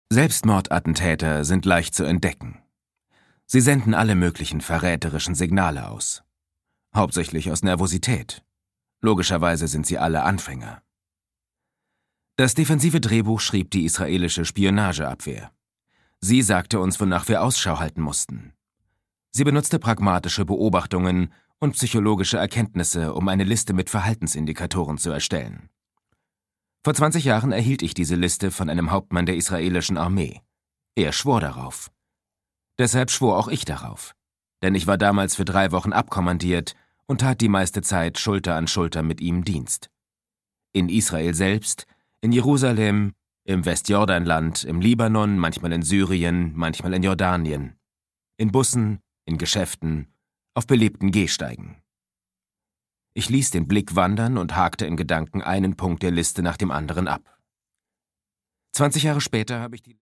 Selbstmordattentäter sind leicht zu entdecken. Sie senden alle möglichen verräterischen Signale aus. Hauptsächlich aus Nervosität. Logischerweise sind sie alle Anfänger. Das defensive Drehbuch schrieb die israelische Spionageabwehr. Sie sagte uns, wonach wir Ausschau halten mussten. Sie benutzte pragmatische Beobachtungen und psychologische Erkenntnisse, um eine Liste mit Verhaltensindikatoren zu erstellen. Vor 20 Jahren erhielt ich diese Liste von einem Hauptmann der israelischen Armee. Er schwor darauf. Deshalb schwor auch ich darauf. Denn ich war damals für 3 Wochen abkommandiert und tat die meiste Zeit Schulter an Schulter mit ihm Dienst. In Israel selbst, in Jerusalem, im Westjordanland, im Libanon, manchmal in Syrien, manchmal in Jordanien. In Bussen, in Geschäften, auf belebten Gehsteigen. Ich ließ den Blick wandern und hakte in Gedanken einen Punkt der Liste nach dem anderen ab. 20 Jahre später habe ich die